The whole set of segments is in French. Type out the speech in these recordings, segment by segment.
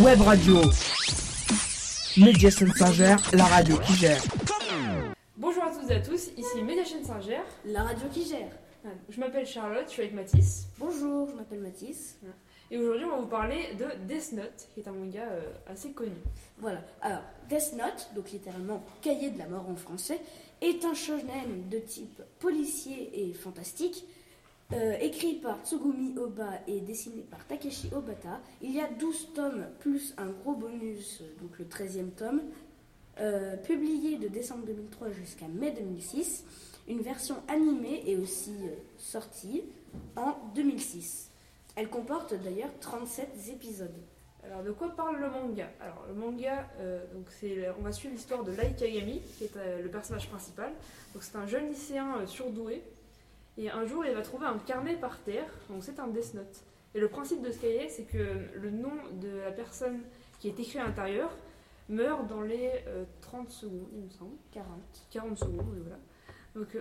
Web Radio. Médiachaîne Saint-Ger, la radio qui gère. Bonjour à toutes et à tous, ici Médiachaîne Saint-Ger, la radio qui gère. Je m'appelle Charlotte, je suis avec Mathis. Bonjour, je m'appelle Mathis. Et aujourd'hui, on va vous parler de Death Note, qui est un manga assez connu. Voilà, alors Death Note, donc littéralement Cahier de la mort en français, est un shonen de type policier et fantastique, écrit par Tsugumi Oba et dessiné par Takeshi Obata. Il y a 12 tomes plus un gros bonus, donc le 13e tome, publié de décembre 2003 jusqu'à mai 2006. Une version animée est aussi sortie en 2006. Elle comporte d'ailleurs 37 épisodes. Alors, de quoi parle le manga ? Alors, le manga, on va suivre l'histoire de Light Yagami, qui est le personnage principal. Donc, c'est un jeune lycéen surdoué. Et un jour, il va trouver un carnet par terre. Donc, c'est un Death Note. Et le principe de ce cahier, c'est que le nom de la personne qui est écrit à l'intérieur meurt dans les 30 secondes, il me semble. 40 secondes, voilà. Donc,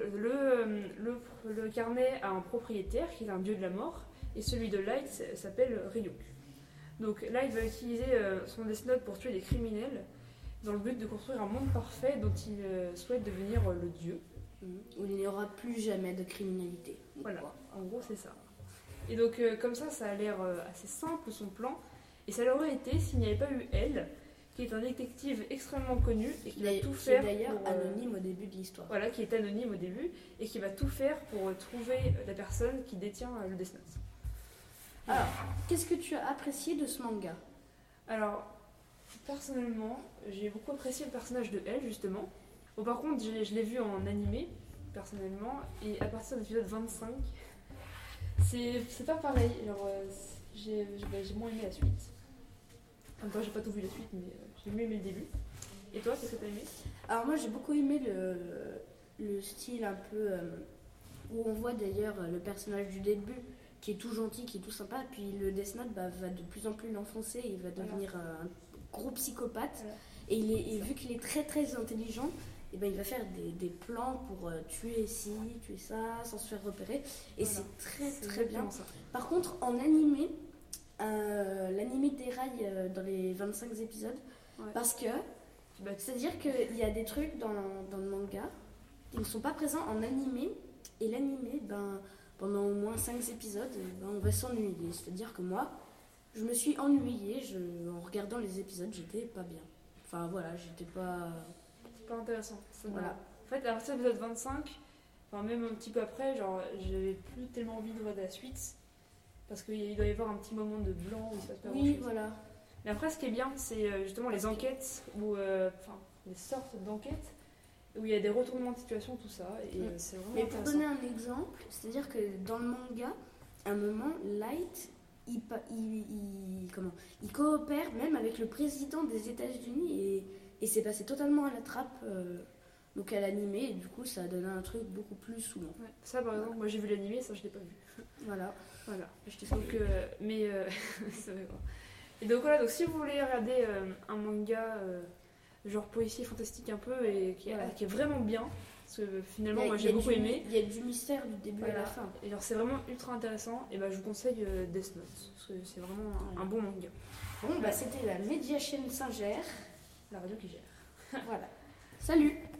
le carnet a un propriétaire, qui est un dieu de la mort. Et celui de Light s'appelle Ryuk. Donc Light va utiliser son Death Note pour tuer des criminels dans le but de construire un monde parfait dont il souhaite devenir le dieu. Où il n'y aura plus jamais de criminalité. Voilà, en gros c'est ça. Et donc comme ça a l'air assez simple son plan. Et ça l'aurait été s'il n'y avait pas eu elle, qui est un détective extrêmement connu et qui va tout faire. Qui est d'ailleurs pour, anonyme au début de l'histoire. Voilà, qui est anonyme au début et qui va tout faire pour trouver la personne qui détient le Death Note. Alors, qu'est-ce que tu as apprécié de ce manga ? Alors, personnellement, j'ai beaucoup apprécié le personnage de elle, justement. Bon, par contre, je l'ai vu en animé, personnellement, et à partir de l'épisode 25, c'est pas pareil. Alors, j'ai moins aimé la suite. En même temps, j'ai pas tout vu la suite, mais j'ai mieux aimé le début. Et toi, qu'est-ce que t'as aimé ? Alors, moi, j'ai beaucoup aimé le style un peu... où on voit d'ailleurs le personnage du début, qui est tout gentil, qui est tout sympa, puis le Death Note va de plus en plus l'enfoncer, il va devenir un gros psychopathe, et vu qu'il est très très intelligent, et ben il va faire des plans pour tuer ci, tuer ça, sans se faire repérer, et c'est très très bien. Ça. Par contre, en animé, l'animé déraille dans les 25 épisodes, parce que, c'est-à-dire qu'il y a des trucs dans le manga qui ne sont pas présents en animé, et l'animé, pendant au moins 5 épisodes, on va s'ennuyer. C'est-à-dire que moi, je me suis ennuyée. En regardant les épisodes, j'étais pas bien. Enfin voilà, j'étais pas... C'est pas intéressant. Voilà. En fait, à partir de l'épisode 25, enfin même un petit peu après, genre, j'avais plus tellement envie de voir la suite. Parce qu'il doit y avoir un petit moment de blanc où il se passe pas grand-chose. Oui, voilà. Mais après, ce qui est bien, c'est justement les enquêtes, les sortes d'enquêtes, où il y a des retournements de situation, tout ça, et c'est vraiment Mais pour intéressant. donner un exemple, c'est-à-dire que dans le manga, à un moment, Light, il coopère même avec le président des États-Unis, et c'est passé totalement à la trappe, donc à l'animé, et du coup, ça a donné un truc beaucoup plus saoulant. Ouais. Ça, par exemple, moi j'ai vu l'animé, ça je l'ai pas vu. Voilà. C'est vrai, quoi. Et donc voilà, donc si vous voulez regarder un manga genre policier fantastique un peu et qui est vraiment bien, parce que finalement moi j'ai beaucoup aimé. Il y a du mystère du début à la fin. Et alors c'est vraiment ultra intéressant, et je vous conseille Death Note, parce que c'est vraiment un bon manga. Bon, c'était la Médiachaîne Saint-Ger, La radio qui gère. voilà. Salut!